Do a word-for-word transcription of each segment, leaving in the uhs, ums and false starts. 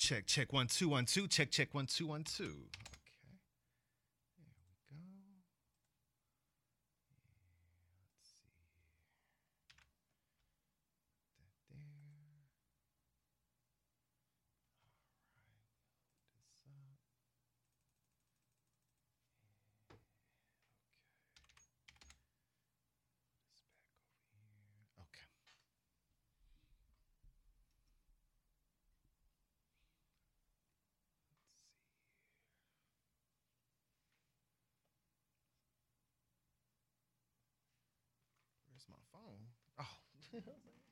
check, check, one, two, one, two, check, check, one, two, one, two. Okay, there we go. Let's see. That there. All right, this up. Okay. Where's my phone? Oh.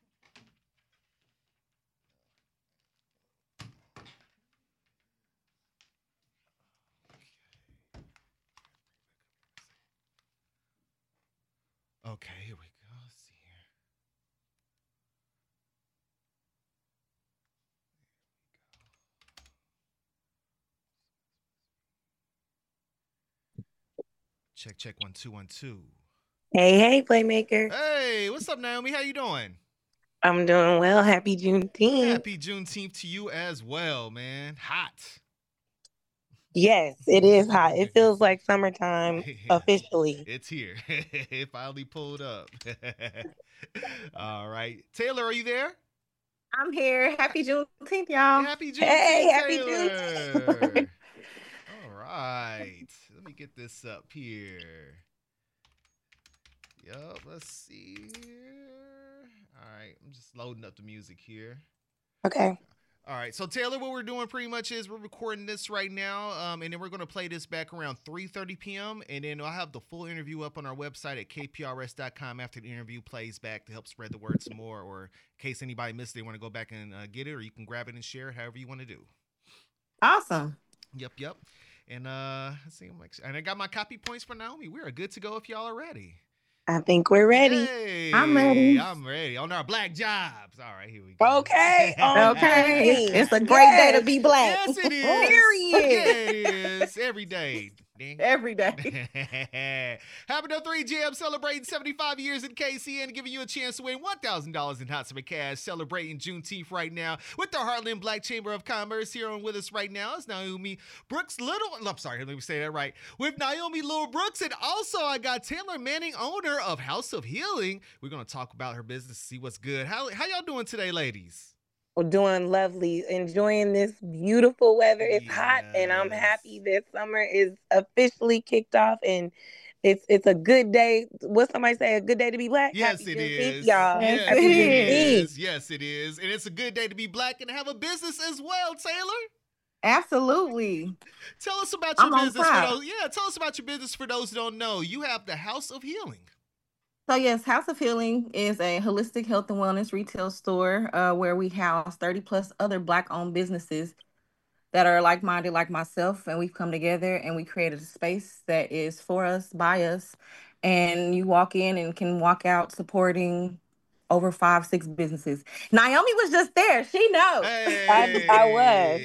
Okay, here we go. Let's see here. Check, check, one, two, one, two. Hey, hey, Playmaker. Hey, what's up, Naomi? How you doing? I'm doing well. Happy Juneteenth. Happy Juneteenth to you as well, man. Hot. Yes, it is hot. It feels like summertime officially. It's here. It finally pulled up. All right. Taylor, are you there? I'm here. Happy Juneteenth, y'all. Happy Juneteenth, Hey, happy Taylor. Juneteenth. All right. Let me get this up here. Yup, let's see here. All right. I'm just loading up the music here. Okay. All right, so Taylor, what we're doing pretty much is we're recording this right now, um, and then we're going to play this back around three thirty p.m., and then I'll have the full interview up on our website at k p r s dot com after the interview plays back to help spread the word some more, or in case anybody missed it, they want to go back and uh, get it, or you can grab it and share it however you want to do. Awesome. Yep, yep. And uh, let's see, I'm like, and I got my copy points for Naomi. We are good to go if y'all are ready. I think we're ready. Hey, I'm ready. I'm ready. On our black jobs. All right, here we go. Okay. Okay. Okay. It's a great day to Yes. be black. Yes, it is. Period. Yeah, it is. Every day. Ding. Every day. Happy to three Jam celebrating seventy-five years in K C and giving you a chance to win one thousand dollars in Hot Summer Cash. Celebrating Juneteenth right now with the Heartland Black Chamber of Commerce. Here on with us right now is Naomi Brooks Little. I'm sorry, let me say that right. With Naomi Little Brooks, and also I got Taylor Manning, owner of House of Healing. We're going to talk about her business, see what's good. How, how y'all doing today, ladies? We're doing lovely, enjoying this beautiful weather. It's hot, and I'm Yes. happy that summer is officially kicked off, and it's it's a good day. What somebody say? A good day to be black. Yes, Happy it Juneteenth, is. y'all. Yes, Yes, Happy it Juneteenth. is. Yes, it is. And it's a good day to be black and have a business as well, Taylor. Absolutely. Tell us about your I'm on business for fire. those. Yeah, tell us about your business for those who don't know. You have the House of Healing. So yes, House of Healing is a holistic health and wellness retail store uh, where we house thirty plus other Black-owned businesses that are like-minded like myself, and we've come together and we created a space that is for us, by us, and you walk in and can walk out supporting over five, six businesses. Naomi was just there. She knows. I, I was.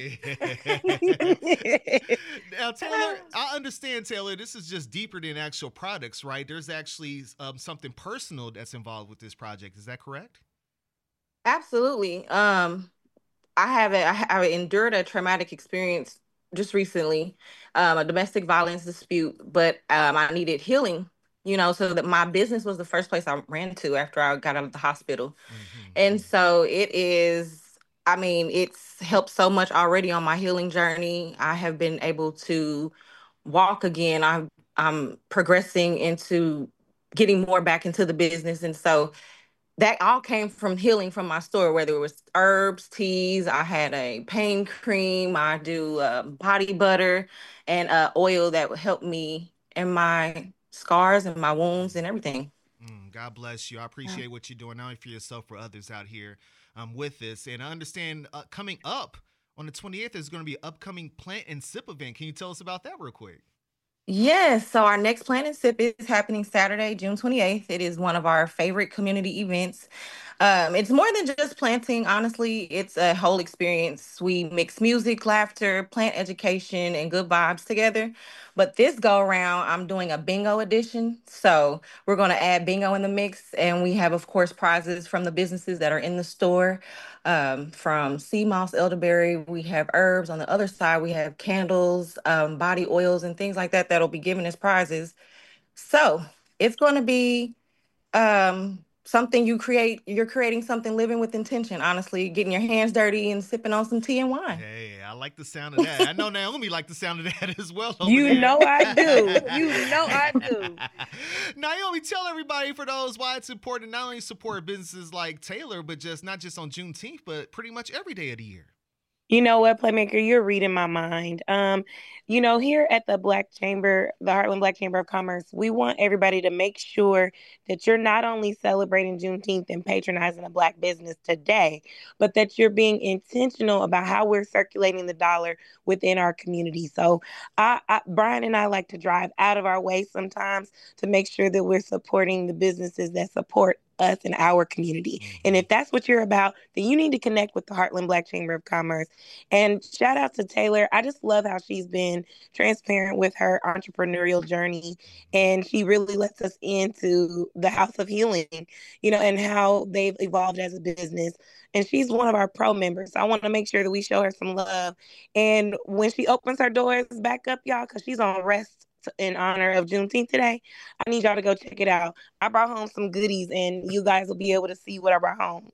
Hey. Now, Taylor, I understand, Taylor, this is just deeper than actual products, right? There's actually um, something personal that's involved with this project. Is that correct? Absolutely. Um, I have a, I ha- I endured a traumatic experience just recently, um, a domestic violence dispute, but um, I needed healing, you know, so that my business was the first place I ran to after I got out of the hospital. Mm-hmm. And so it is, I mean, it's helped so much already on my healing journey. I have been able to walk again. I'm I'm progressing into getting more back into the business. And so that all came from healing from my store, whether it was herbs, teas, I had a pain cream, I do uh, body butter and uh, oil that would help me in my scars and my wounds and everything. Mm, God bless you. I Yeah. appreciate what you're doing, not only for yourself, for others out here um, with this. And I understand uh, coming up on the twenty-eighth, there's going to be an upcoming plant and sip event. Can you tell us about that real quick? Yes, so our next Plan and Sip is happening Saturday, June twenty-eighth. It is one of our favorite community events. Um, it's more than just planting, honestly, it's a whole experience. We mix music, laughter, plant education, and good vibes together. But this go around, I'm doing a bingo edition. So we're going to add bingo in the mix. And we have, of course, prizes from the businesses that are in the store. Um, from sea moss, elderberry, we have herbs. On the other side, we have candles, um, body oils, and things like that that'll be given as prizes. So it's going to be um something you create. You're creating something, living with intention, honestly, getting your hands dirty and sipping on some tea and wine. Hey, I like the sound of that. I know Naomi like the sound of that as well over You there. know I do. You know I do. Naomi, tell everybody, for those, why it's important to not only support businesses like Taylor, but just not just on Juneteenth, but pretty much every day of the year. You know what, Playmaker, you're reading my mind. Um, you know, here at the Black Chamber, the Heartland Black Chamber of Commerce, we want everybody to make sure that you're not only celebrating Juneteenth and patronizing a Black business today, but that you're being intentional about how we're circulating the dollar within our community. So, I, I, Brian and I like to drive out of our way sometimes to make sure that we're supporting the businesses that support us in our community. And if that's what you're about, then you need to connect with the Heartland Black Chamber of Commerce. And shout out to Taylor. I just love how she's been transparent with her entrepreneurial journey. And she really lets us into the House of Healing, you know, and how they've evolved as a business. And she's one of our pro members. So I want to make sure that we show her some love. And when she opens her doors back up, y'all, because she's on rest in honor of Juneteenth today, I need y'all to go check it out. I brought home some goodies, and you guys will be able to see what I brought home.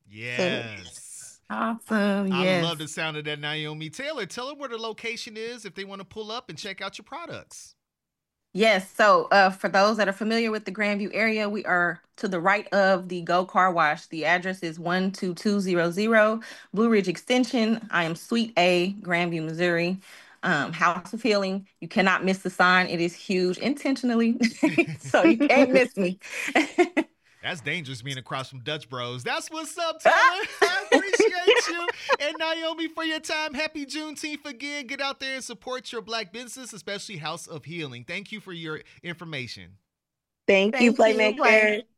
Yes. Awesome. I Yes. love the sound of that, Naomi. Taylor, tell them where the location is if they want to pull up and check out your products. Yes. So, uh, for those that are familiar with the Grandview area, we are to the right of the Go Car Wash. The address is one two two zero zero Blue Ridge Extension. I am Suite A, Grandview, Missouri. Um, House of Healing. You cannot miss the sign. It is huge, intentionally, so you can't miss me. That's dangerous being across from Dutch Bros. That's what's up, Taylor. I appreciate you. And Naomi, for your time. Happy Juneteenth again. Get out there and support your Black business, especially House of Healing. Thank you for your information. Thank, Thank you, Playmaker. You, Play.